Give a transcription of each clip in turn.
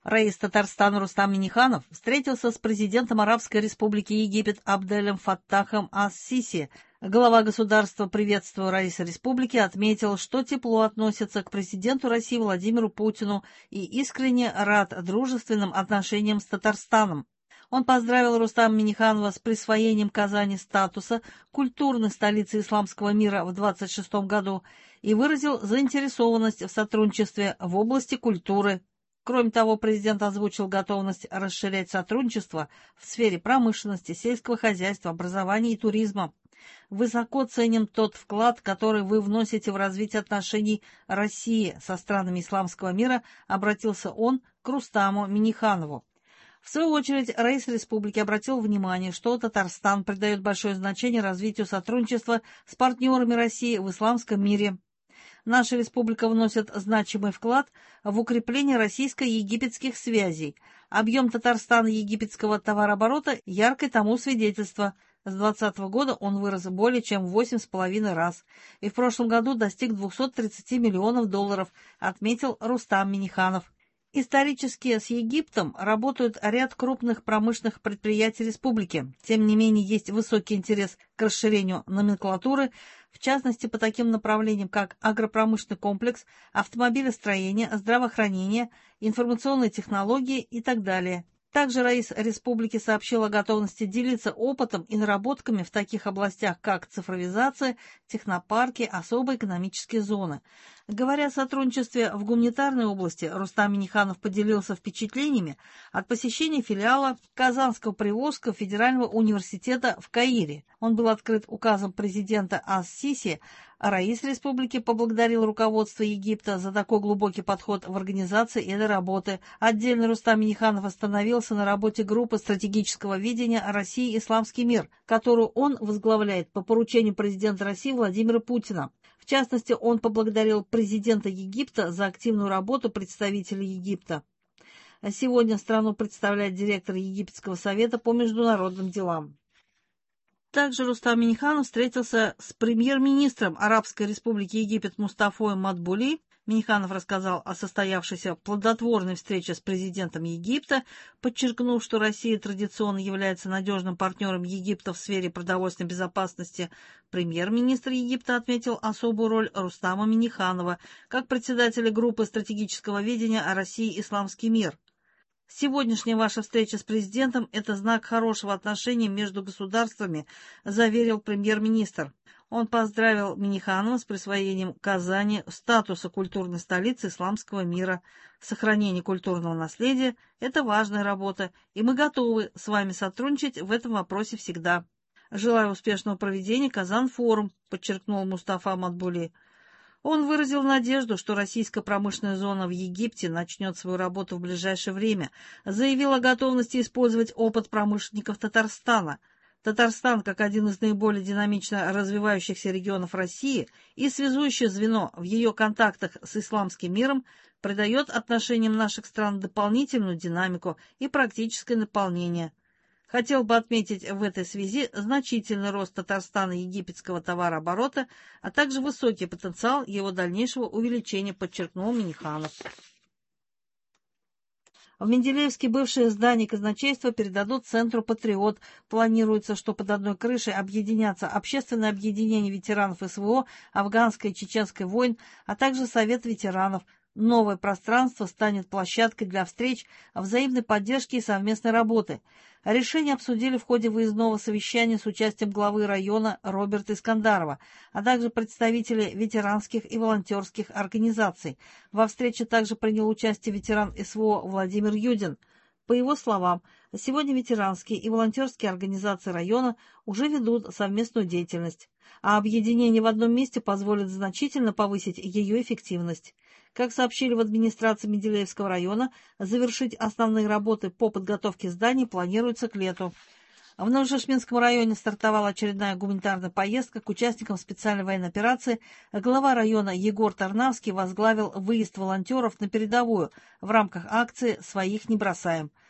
Раис Татарстана Рустам Минниханов встретился с президентом Арабской Республики Египет Абделем Фаттахом ас-Сиси. Глава государства, приветствуя Раиса Республики, отметил, что тепло относится к президенту России Владимиру Путину и искренне рад дружественным отношениям с Татарстаном. Он поздравил Рустама Минниханова с присвоением Казани статуса культурной столицы исламского мира в 1926 году и выразил заинтересованность в сотрудничестве в области культуры. Кроме того, президент озвучил готовность расширять сотрудничество в сфере промышленности, сельского хозяйства, образования и туризма. Высоко ценим тот вклад, который вы вносите в развитие отношений России со странами исламского мира, обратился он к Рустаму Минниханову. В свою очередь, Раис Республики обратил внимание, что Татарстан придает большое значение развитию сотрудничества с партнерами России в исламском мире. Наша республика вносит значимый вклад в укрепление российско-египетских связей. Объем Татарстана-египетского товарооборота яркое тому свидетельство. С 2020 года он вырос более чем в 8,5 раз и в прошлом году достиг 230 миллионов долларов, отметил Рустам Минниханов. Исторически с Египтом работают ряд крупных промышленных предприятий республики. Тем не менее, есть высокий интерес к расширению номенклатуры, в частности, по таким направлениям, как агропромышленный комплекс, автомобилестроение, здравоохранение, информационные технологии и так далее. Также Раис Республики сообщил о готовности делиться опытом и наработками в таких областях, как цифровизация, технопарки, особые экономические зоны. Говоря о сотрудничестве в гуманитарной области, Рустам Минниханов поделился впечатлениями от посещения филиала Казанского Приволжского федерального университета в Каире. Он был открыт указом президента ас-Сиси. Раис Республики поблагодарил руководство Египта за такой глубокий подход в организации этой работы. Отдельно Рустам Минниханов остановился на работе группы стратегического видения России «Исламский мир», которую он возглавляет по поручению президента России Владимира Путина. В частности, он поблагодарил президента Египта за активную работу представителей Египта. Сегодня страну представляет директор Египетского совета по международным делам. Также Рустам Минниханов встретился с премьер-министром Арабской Республики Египет Мустафой Мадбули. Минниханов рассказал о состоявшейся плодотворной встрече с президентом Египта, подчеркнув, что Россия традиционно является надежным партнером Египта в сфере продовольственной безопасности. Премьер-министр Египта отметил особую роль Рустама Минниханова как председателя группы стратегического видения о России «Исламский мир». «Сегодняшняя ваша встреча с президентом – это знак хорошего отношения между государствами», заверил премьер-министр. Он поздравил Минниханова с присвоением Казани статуса культурной столицы исламского мира. Сохранение культурного наследия – это важная работа, и мы готовы с вами сотрудничать в этом вопросе всегда. «Желаю успешного проведения Казан-форум», подчеркнул Мустафа Мадбули. Он выразил надежду, что российская промышленная зона в Египте начнет свою работу в ближайшее время, заявил о готовности использовать опыт промышленников Татарстана. Татарстан, как один из наиболее динамично развивающихся регионов России и связующее звено в ее контактах с исламским миром, придает отношениям наших стран дополнительную динамику и практическое наполнение. Хотел бы отметить в этой связи значительный рост Татарстана египетского товарооборота, а также высокий потенциал его дальнейшего увеличения, подчеркнул Минниханов. В Менделеевске бывшее здание казначейства передадут Центру «Патриот». Планируется, что под одной крышей объединятся Общественное объединение ветеранов СВО, афганской и чеченской войн, а также Совет ветеранов. Новое пространство станет площадкой для встреч, взаимной поддержки и совместной работы. Решение обсудили в ходе выездного совещания с участием главы района Роберта Искандарова, а также представителей ветеранских и волонтерских организаций. Во встрече также принял участие ветеран СВО Владимир Юдин. По его словам, сегодня ветеранские и волонтерские организации района уже ведут совместную деятельность, а объединение в одном месте позволит значительно повысить ее эффективность. Как сообщили в администрации Менделеевского района, завершить основные работы по подготовке зданий планируется к лету. В Новошишминском районе стартовала очередная гуманитарная поездка к участникам специальной военной операции. Глава района Егор Тарнавский возглавил выезд волонтеров на передовую в рамках акции «Своих не бросаем».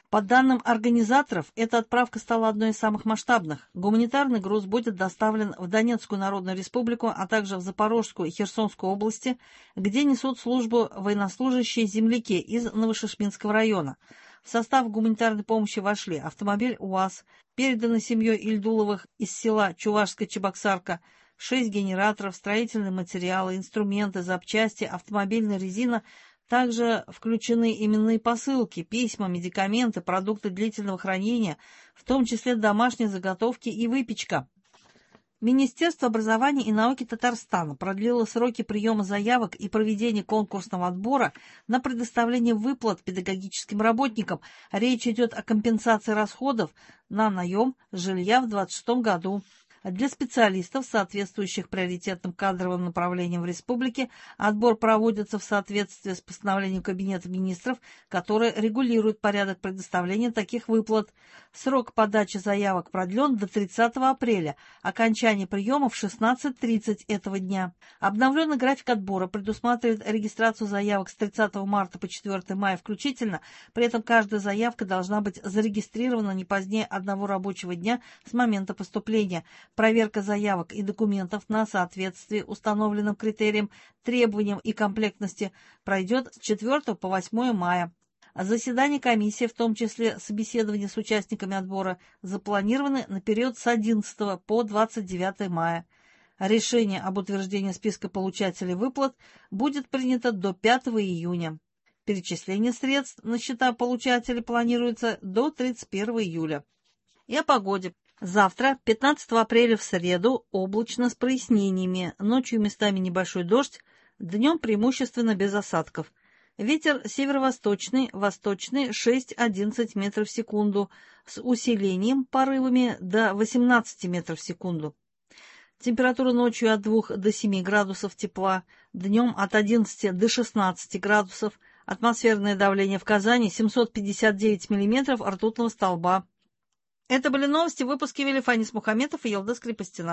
По данным организаторов, эта отправка стала одной из самых масштабных. Гуманитарный груз будет доставлен в Донецкую Народную Республику, а также в Запорожскую и Херсонскую области, где несут службу военнослужащие земляки из Новошишминского района. В состав гуманитарной помощи вошли автомобиль УАЗ, переданный семьей Ильдуловых из села Чувашская Чебоксарка, 6 генераторов, строительные материалы, инструменты, запчасти, автомобильная резина. Также включены именные посылки, письма, медикаменты, продукты длительного хранения, в том числе домашние заготовки и выпечка. Министерство образования и науки Татарстана продлило сроки приема заявок и проведения конкурсного отбора на предоставление выплат педагогическим работникам. Речь идет о компенсации расходов на наем жилья в 2026 году. Для специалистов, соответствующих приоритетным кадровым направлениям в республике, отбор проводится в соответствии с постановлением Кабинета министров, которое регулирует порядок предоставления таких выплат. Срок подачи заявок продлен до 30 апреля, окончание приема в 16:30 этого дня. Обновленный график отбора предусматривает регистрацию заявок с 30 марта по 4 мая включительно, при этом каждая заявка должна быть зарегистрирована не позднее одного рабочего дня с момента поступления. Проверка заявок и документов на соответствие установленным критериям, требованиям и комплектности пройдет с 4 по 8 мая. Заседания комиссии, в том числе собеседования с участниками отбора, запланированы на период с 11 по 29 мая. Решение об утверждении списка получателей выплат будет принято до 5 июня. Перечисление средств на счета получателей планируется до 31 июля. И о погоде. Завтра, 15 апреля в среду, облачно с прояснениями, ночью местами небольшой дождь, днем преимущественно без осадков. Ветер северо-восточный, восточный 6-11 метров в секунду, с усилением порывами до 18 метров в секунду. Температура ночью от 2 до 7 градусов тепла, днем от 11 до 16 градусов, атмосферное давление в Казани 759 миллиметров ртутного столба. Это были новости в выпуске вели Фанис Мухаметов и Елдыс Крепостина.